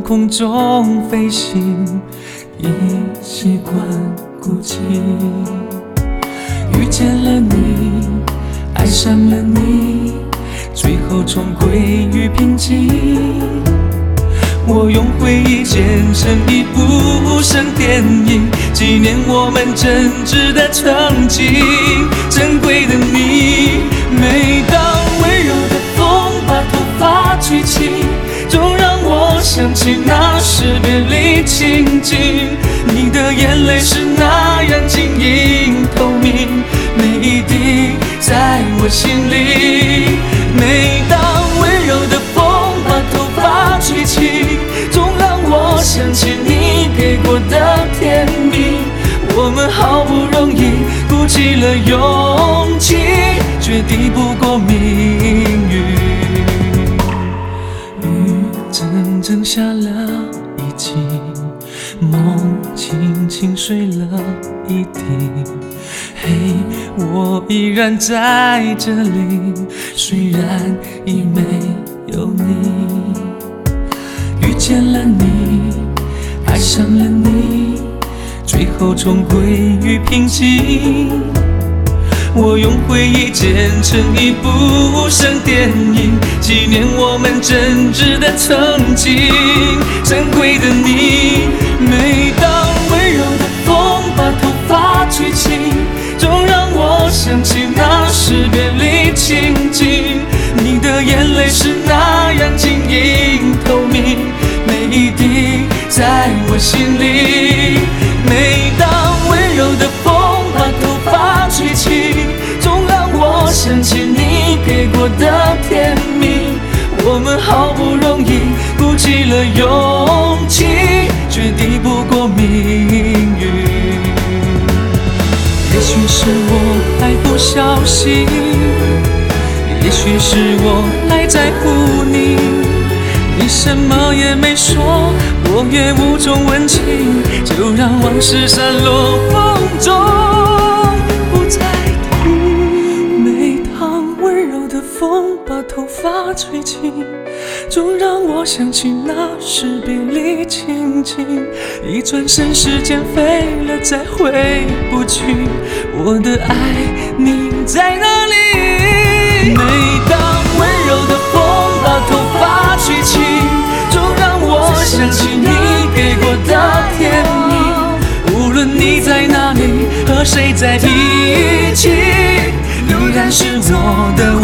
空中飞行，已习惯孤寂。遇见了你，爱上了你，最后重归于平静。我用回忆剪成一部声电影，纪念我们真挚的曾经。珍贵的你，每当温柔的风把头发吹起，总让我想起那时别离情景。你的眼泪是那样晶莹透明，每一滴在我心里。每当温柔的风把头发吹起，总让我想起你给过的甜蜜。我们好不容易鼓起了勇气，却敌不过命运。雨阵阵下了一季，梦轻轻睡了一地。嘿，我依然在这里，虽然已没有你。遇见了你，爱上了你，最后重归于平静。我用回忆剪成一部声电影，纪念我们真挚的曾经。珍贵的你，每当温柔的风把头发吹起，总让我想起那时别离情景。你的眼泪是那样晶莹透明，每一滴在我心里。每当温柔的风把头发吹起，总让我想起你给过的甜蜜。我们好不容易鼓起了勇气，却敌不过命运。也许是我太不小心，也许是我太在乎你，你什么也没说，我也无从问起，就让往事散落风中不再提。每当温柔的风把头发吹起，总让我想起那时别离情景。一转身时间飞了，再回不去，我的爱你在哪里？每当温柔的风把头发吹起，总让我想起你给过的甜蜜。无论你在哪里，和谁在一起，依然是我的